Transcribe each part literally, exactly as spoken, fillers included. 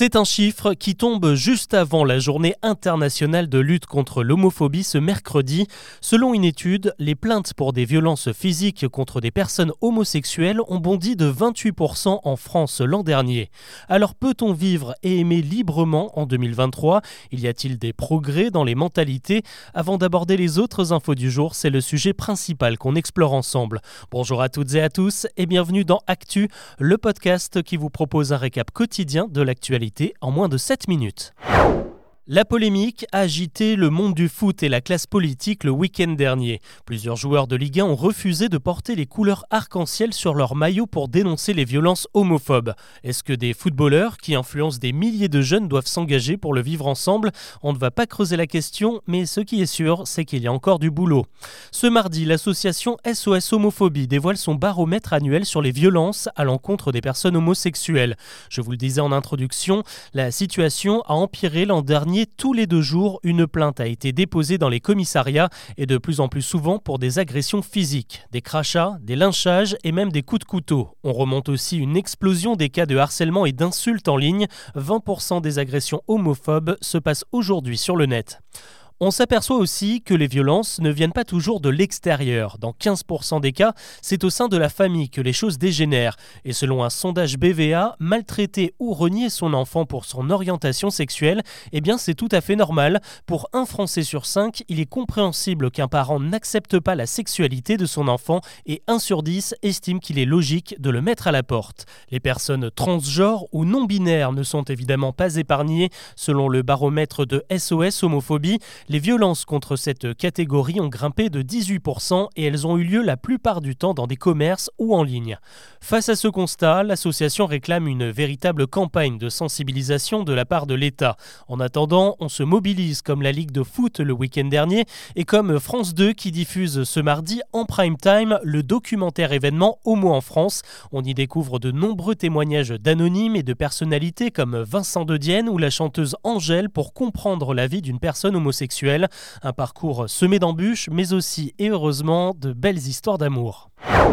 C'est un chiffre qui tombe juste avant la journée internationale de lutte contre l'homophobie ce mercredi. Selon une étude, les plaintes pour des violences physiques contre des personnes homosexuelles ont bondi de vingt-huit pour cent en France l'an dernier. Alors peut-on vivre et aimer librement en deux mille vingt-trois ? Il y a-t-il des progrès dans les mentalités ? Avant d'aborder les autres infos du jour, c'est le sujet principal qu'on explore ensemble. Bonjour à toutes et à tous et bienvenue dans Actu, le podcast qui vous propose un récap quotidien de l'actualité en moins de sept minutes. La polémique a agité le monde du foot et la classe politique le week-end dernier. Plusieurs joueurs de Ligue un ont refusé de porter les couleurs arc-en-ciel sur leur maillot pour dénoncer les violences homophobes. Est-ce que des footballeurs qui influencent des milliers de jeunes doivent s'engager pour le vivre ensemble ? On ne va pas creuser la question, mais ce qui est sûr, c'est qu'il y a encore du boulot. Ce mardi, l'association S O S Homophobie dévoile son baromètre annuel sur les violences à l'encontre des personnes homosexuelles. Je vous le disais en introduction, la situation a empiré l'an dernier. Tous les deux jours, une plainte a été déposée dans les commissariats et de plus en plus souvent pour des agressions physiques, des crachats, des lynchages et même des coups de couteau. On remonte aussi une explosion des cas de harcèlement et d'insultes en ligne. vingt pour cent des agressions homophobes se passent aujourd'hui sur le net. On s'aperçoit aussi que les violences ne viennent pas toujours de l'extérieur. Dans quinze pour cent des cas, c'est au sein de la famille que les choses dégénèrent. Et selon un sondage B V A, maltraiter ou renier son enfant pour son orientation sexuelle, eh bien c'est tout à fait normal. Pour un Français sur cinq, il est compréhensible qu'un parent n'accepte pas la sexualité de son enfant et un sur dix estime qu'il est logique de le mettre à la porte. Les personnes transgenres ou non-binaires ne sont évidemment pas épargnées. Selon le baromètre de S O S Homophobie, les violences contre cette catégorie ont grimpé de dix-huit pour cent et elles ont eu lieu la plupart du temps dans des commerces ou en ligne. Face à ce constat, l'association réclame une véritable campagne de sensibilisation de la part de l'État. En attendant, on se mobilise comme la Ligue de foot le week-end dernier et comme France deux qui diffuse ce mardi en prime time le documentaire événement Homo en France. On y découvre de nombreux témoignages d'anonymes et de personnalités comme Vincent De Dienne ou la chanteuse Angèle pour comprendre la vie d'une personne homosexuelle. Un parcours semé d'embûches, mais aussi, et heureusement, de belles histoires d'amour.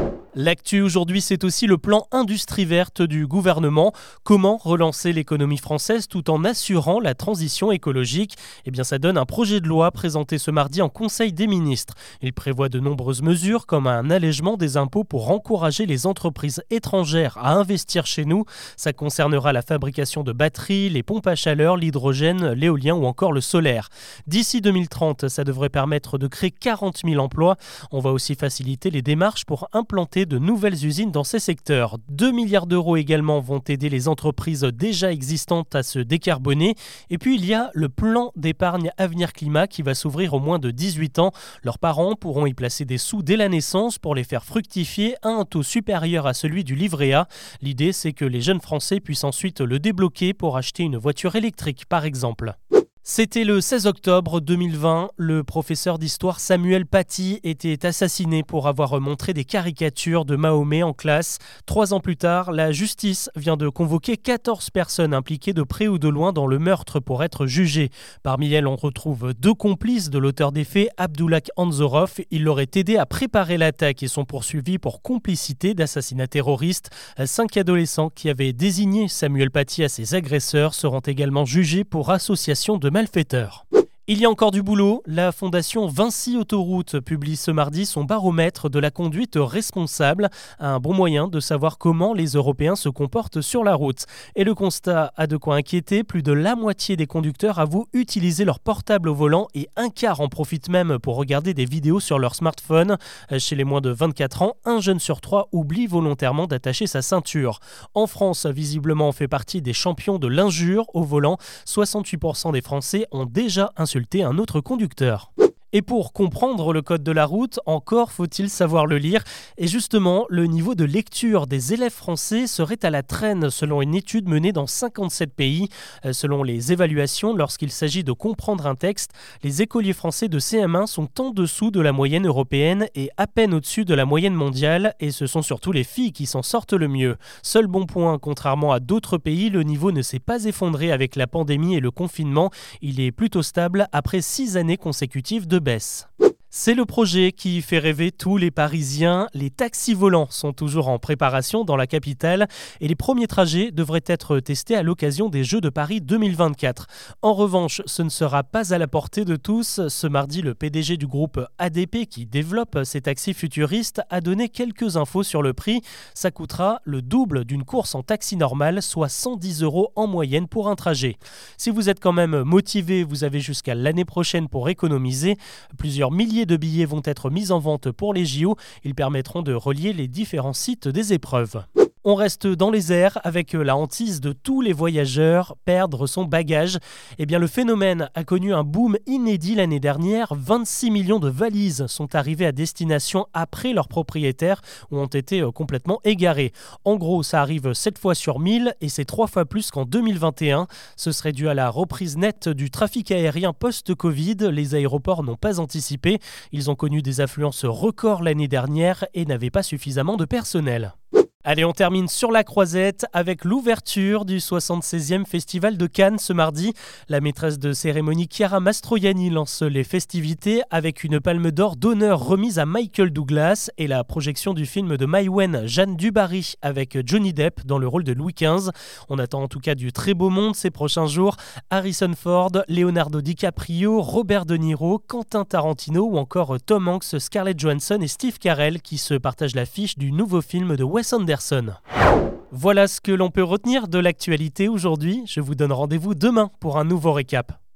L'actu aujourd'hui, c'est aussi le plan Industrie verte du gouvernement. Comment relancer l'économie française tout en assurant la transition écologique ? Eh bien, ça donne un projet de loi présenté ce mardi en Conseil des ministres. Il prévoit de nombreuses mesures comme un allègement des impôts pour encourager les entreprises étrangères à investir chez nous. Ça concernera la fabrication de batteries, les pompes à chaleur, l'hydrogène, l'éolien ou encore le solaire. D'ici deux mille trente, ça devrait permettre de créer quarante mille emplois. On va aussi faciliter les démarches pour implanter de nouvelles usines dans ces secteurs. deux milliards d'euros également vont aider les entreprises déjà existantes à se décarboner. Et puis il y a le plan d'épargne Avenir Climat qui va s'ouvrir aux moins de dix-huit ans. Leurs parents pourront y placer des sous dès la naissance pour les faire fructifier à un taux supérieur à celui du livret A. L'idée, c'est que les jeunes Français puissent ensuite le débloquer pour acheter une voiture électrique par exemple. C'était le seize octobre deux mille vingt. Le professeur d'histoire Samuel Paty était assassiné pour avoir montré des caricatures de Mahomet en classe. Trois ans plus tard, la justice vient de convoquer quatorze personnes impliquées de près ou de loin dans le meurtre pour être jugées. Parmi elles, on retrouve deux complices de l'auteur des faits, Abdullah Anzorov. Il l'aurait aidé à préparer l'attaque et sont poursuivis pour complicité d'assassinat terroriste. Cinq adolescents qui avaient désigné Samuel Paty à ses agresseurs seront également jugés pour association de malfaiteurs. Il y a encore du boulot. La fondation Vinci Autoroute publie ce mardi son baromètre de la conduite responsable, un bon moyen de savoir comment les Européens se comportent sur la route. Et le constat a de quoi inquiéter. Plus de la moitié des conducteurs avouent utiliser leur portable au volant et un quart en profite même pour regarder des vidéos sur leur smartphone. Chez les moins de vingt-quatre ans, un jeune sur trois oublie volontairement d'attacher sa ceinture. En France, visiblement, on fait partie des champions de l'injure au volant. soixante-huit pour cent des Français ont déjà insulté un autre conducteur. Et pour comprendre le code de la route, encore faut-il savoir le lire. Et justement, le niveau de lecture des élèves français serait à la traîne selon une étude menée dans cinquante-sept pays. Selon les évaluations, lorsqu'il s'agit de comprendre un texte, les écoliers français de C M un sont en dessous de la moyenne européenne et à peine au-dessus de la moyenne mondiale. Et ce sont surtout les filles qui s'en sortent le mieux. Seul bon point, contrairement à d'autres pays, le niveau ne s'est pas effondré avec la pandémie et le confinement. Il est plutôt stable après six années consécutives de baisse. C'est le projet qui fait rêver tous les Parisiens. Les taxis volants sont toujours en préparation dans la capitale et les premiers trajets devraient être testés à l'occasion des Jeux de Paris deux mille vingt-quatre. En revanche, ce ne sera pas à la portée de tous. Ce mardi, le P D G du groupe A D P qui développe ces taxis futuristes a donné quelques infos sur le prix. Ça coûtera le double d'une course en taxi normal, soit cent dix euros en moyenne pour un trajet. Si vous êtes quand même motivé, vous avez jusqu'à l'année prochaine pour économiser. Plusieurs milliers de billets vont être mis en vente pour les J O. Ils permettront de relier les différents sites des épreuves. On reste dans les airs avec la hantise de tous les voyageurs, perdre son bagage. Eh bien, le phénomène a connu un boom inédit l'année dernière. vingt-six millions de valises sont arrivées à destination après leurs propriétaires ou ont été complètement égarées. En gros, ça arrive sept fois sur mille et c'est trois fois plus qu'en deux mille vingt et un. Ce serait dû à la reprise nette du trafic aérien post-Covid. Les aéroports n'ont pas anticipé. Ils ont connu des affluences records l'année dernière et n'avaient pas suffisamment de personnel. Allez, on termine sur la croisette avec l'ouverture du soixante-seizième Festival de Cannes ce mardi. La maîtresse de cérémonie Chiara Mastroianni lance les festivités avec une palme d'or d'honneur remise à Michael Douglas et la projection du film de Mai Wen, Jeanne du Barry, avec Johnny Depp dans le rôle de Louis quinze. On attend en tout cas du très beau monde ces prochains jours. Harrison Ford, Leonardo DiCaprio, Robert De Niro, Quentin Tarantino ou encore Tom Hanks, Scarlett Johansson et Steve Carell qui se partagent l'affiche du nouveau film de Wes Anderson. Voilà ce que l'on peut retenir de l'actualité aujourd'hui. Je vous donne rendez-vous demain pour un nouveau récap.